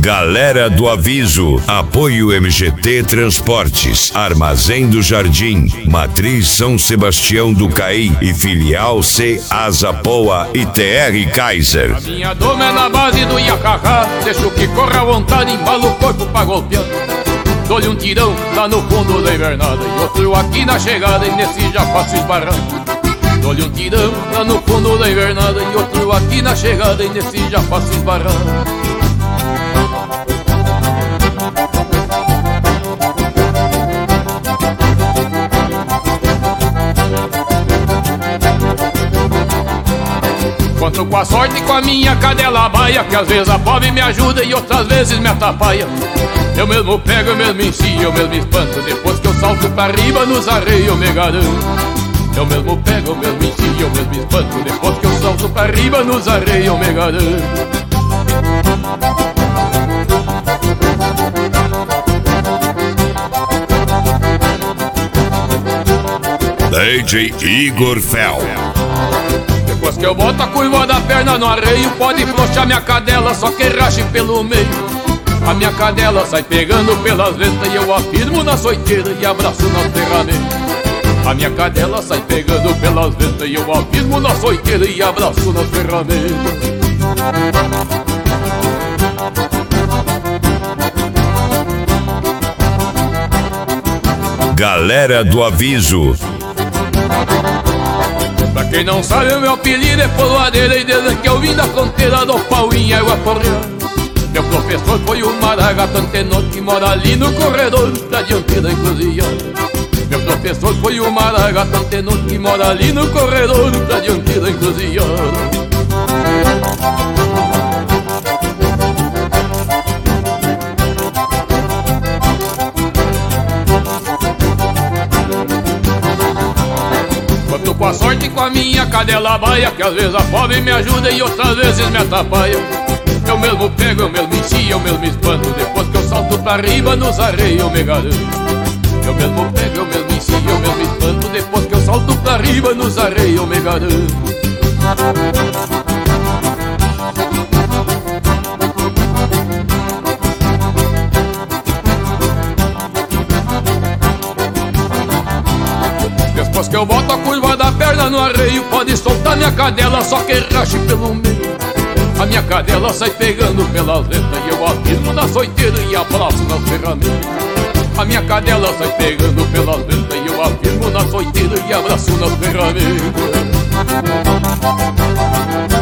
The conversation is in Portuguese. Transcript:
Galera do Aviso, Apoio MGT Transportes, Armazém do Jardim, Matriz São Sebastião do Caí e Filial C Asa Poa e TR Kaiser. A minha doma é na base do Iacacá, deixo que corra à vontade, embalo o corpo pra golpear. Dou-lhe um tirão lá no fundo da invernada e outro aqui na chegada e nesse já faço esbarrar. Dou-lhe um tirão lá no fundo da invernada e outro aqui na chegada e nesse já faço esbarrar. Conto com a sorte e com a minha cadela baia, que às vezes a pobre me ajuda e outras vezes me atrapalha. Eu mesmo pego, eu mesmo ensino, eu mesmo espanto, depois que eu salto pra riba nos arreios eu me garanto. Eu mesmo pego, eu mesmo ensino, eu mesmo espanto, depois que eu salto pra riba nos arreios eu me garanto. DJ Igor Fel. Depois que eu boto a curva da perna no arreio, pode flochar minha cadela, só que rache pelo meio. A minha cadela sai pegando pelas ventas e eu afirmo na soiteira e abraço na ferramenta. A minha cadela sai pegando pelas ventas e eu afirmo na soiteira e abraço na ferramenta. Galera do Aviso. Pra quem não sabe, o meu apelido é Poloadeira e desde que eu vim da fronteira do pau em água correndo. Meu professor foi o Maragato Antenor, que mora ali no corredor da dianteira encruzilhada. Meu professor foi o Maragato Antenor, que mora ali no corredor da dianteira encruzilhada. Conto com a sorte e com a minha cadela baia, que às vezes a pobre me ajuda e outras vezes me atrapalha. Eu mesmo pego, eu mesmo ensino, eu mesmo espanto, depois que eu salto pra riba nos arreios eu me garanto. Eu mesmo pego, eu mesmo ensino, eu mesmo espanto, depois que eu salto pra riba nos arreios eu me garanto. Depois que eu boto a curva da perna no arreio, pode soltar minha cadela, só que rache pelo meio. A minha cadela sai pegando pelas ventas e eu afirmo na soiteira e abraço na ferramenta. A minha cadela sai pegando pelas ventas e eu afirmo na soiteira e abraço na ferramenta.